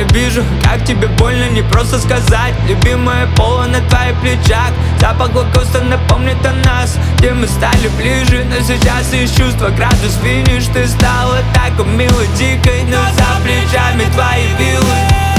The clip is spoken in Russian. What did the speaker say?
Я вижу, как тебе больно, не просто сказать. Любимое поло на твоих плечах, запах лакоста напомнит о нас, где мы стали ближе. Но сейчас из чувства градус финиш. Ты стала так мило дикой, но за плечами твои вилы.